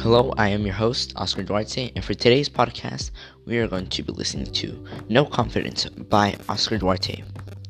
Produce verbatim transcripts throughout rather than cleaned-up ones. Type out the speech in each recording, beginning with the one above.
Hello, I am your host, Oscar Duarte, and for today's podcast, we are going to be listening to No Confidence by Oscar Duarte.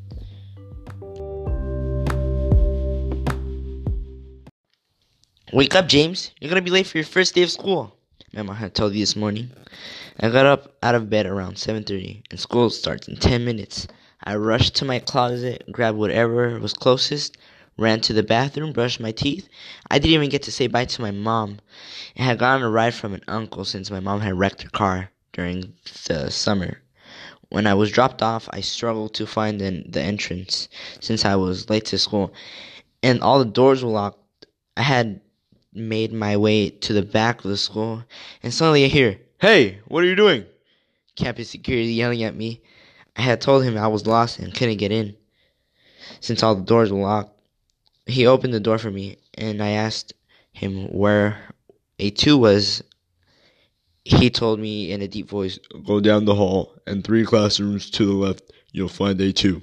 Wake up, James. You're going to be late for your first day of school. Mama had told you this morning. I got up out of bed around seven thirty, and school starts in ten minutes. I rushed to my closet, grabbed whatever was closest, ran to the bathroom, brushed my teeth. I didn't even get to say bye to my mom. I had gotten a ride from an uncle since my mom had wrecked her car during the summer. When I was dropped off, I struggled to find the, the entrance since I was late to school, and all the doors were locked. I had made my way to the back of the school, and suddenly I hear, "Hey, what are you doing?" Campus security yelling at me. I had told him I was lost and couldn't get in since all the doors were locked. He opened the door for me, and I asked him where A two was. He told me in a deep voice, "Go down the hall, and three classrooms to the left, you'll find A two.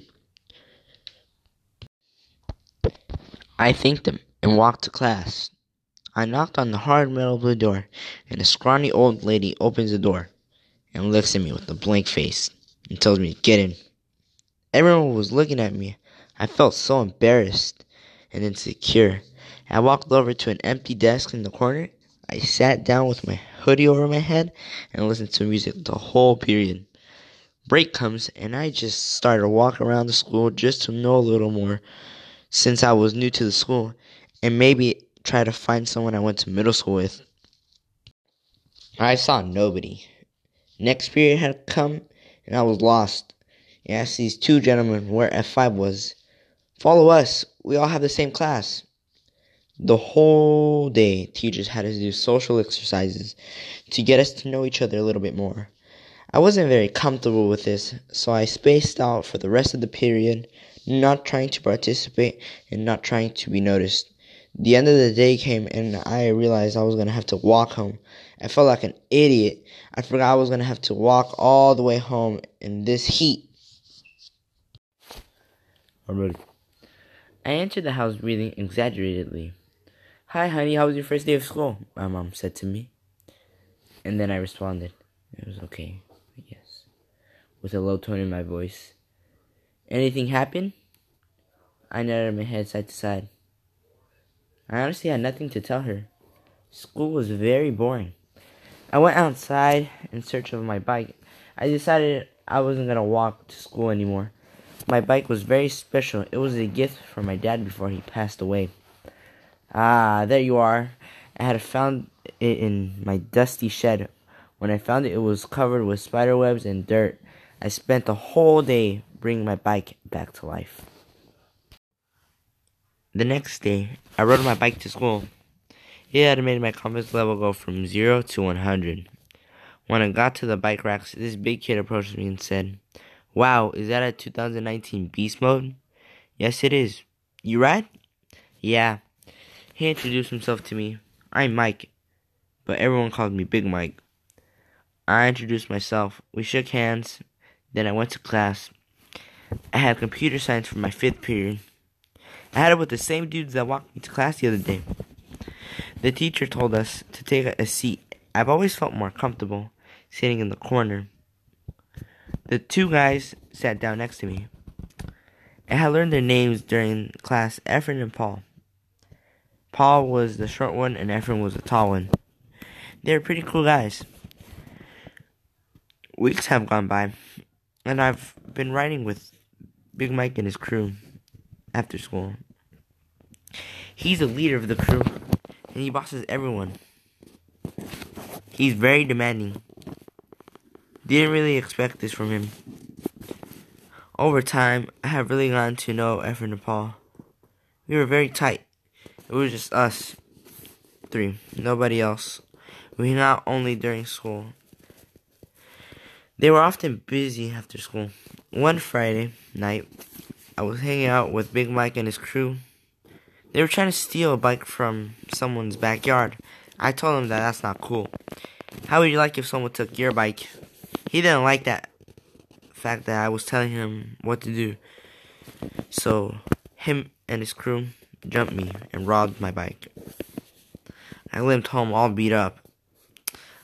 I thanked him and walked to class. I knocked on the hard metal blue door, and a scrawny old lady opens the door and looks at me with a blank face and tells me to get in. Everyone was looking at me. I felt so embarrassed and insecure. I walked over to an empty desk in the corner. I sat down with my hoodie over my head and listened to music the whole period. Break comes, and I just started to walk around the school just to know a little more since I was new to the school, and maybe try to find someone I went to middle school with. I saw nobody. Next period had come, and I was lost. I asked these two gentlemen where F five was. "Follow us. We all have the same class." The whole day, teachers had us do social exercises to get us to know each other a little bit more. I wasn't very comfortable with this, so I spaced out for the rest of the period, not trying to participate and not trying to be noticed. The end of the day came, and I realized I was going to have to walk home. I felt like an idiot. I forgot I was going to have to walk all the way home in this heat. I'm ready. I entered the house breathing exaggeratedly. "Hi, honey, how was your first day of school?" my mom said to me. And then I responded, "It was okay, I guess," with a low tone in my voice. "Anything happen?" I nodded my head side to side. I honestly had nothing to tell her. School was very boring. I went outside in search of my bike. I decided I wasn't going to walk to school anymore. My bike was very special. It was a gift from my dad before he passed away. Ah, there you are. I had found it in my dusty shed. When I found it, it was covered with spider webs and dirt. I spent the whole day bringing my bike back to life. The next day, I rode my bike to school. It had made my confidence level go from zero to one hundred. When I got to the bike racks, this big kid approached me and said, "Wow, is that a two thousand nineteen Beast Mode?" "Yes, it is. You ride?" "Yeah." He introduced himself to me. "I'm Mike," but everyone called me Big Mike. I introduced myself. We shook hands. Then I went to class. I had computer science for my fifth period. I had it with the same dudes that walked me to class the other day. The teacher told us to take a seat. I've always felt more comfortable sitting in the corner. The two guys sat down next to me. I had learned their names during class, Efren and Paul. Paul was the short one and Efren was the tall one. They were pretty cool guys. Weeks have gone by, and I've been riding with Big Mike and his crew after school. He's the leader of the crew, and he bosses everyone. He's very demanding. Didn't really expect this from him. Over time, I have really gotten to know Efren and Paul. We were very tight. It was just us three, nobody else. We hung out only during school. They were often busy after school. One Friday night, I was hanging out with Big Mike and his crew. They were trying to steal a bike from someone's backyard. I told them that that's not cool. How would you like if someone took your bike? He didn't like that fact that I was telling him what to do. So, him and his crew jumped me and robbed my bike. I limped home all beat up.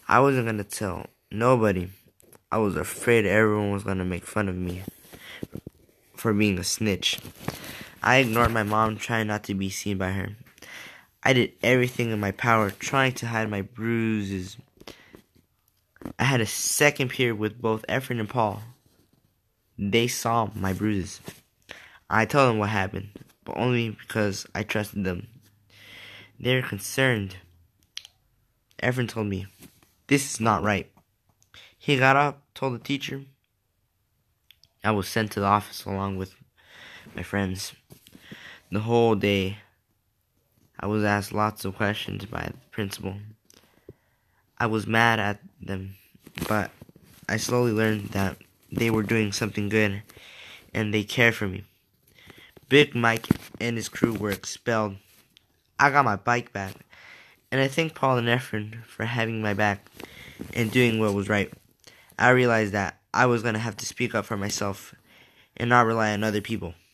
I wasn't going to tell nobody. I was afraid everyone was going to make fun of me for being a snitch. I ignored my mom, trying not to be seen by her. I did everything in my power, trying to hide my bruises. I had a second period with both Efren and Paul. They saw my bruises. I told them what happened, but only because I trusted them. They were concerned. Efren told me, "This is not right." He got up, told the teacher. I was sent to the office along with my friends. The whole day, I was asked lots of questions by the principal. I was mad at them, but I slowly learned that they were doing something good and they cared for me. Big Mike and his crew were expelled. I got my bike back, and I thank Paul and Efren for having my back and doing what was right. I realized that I was going to have to speak up for myself and not rely on other people.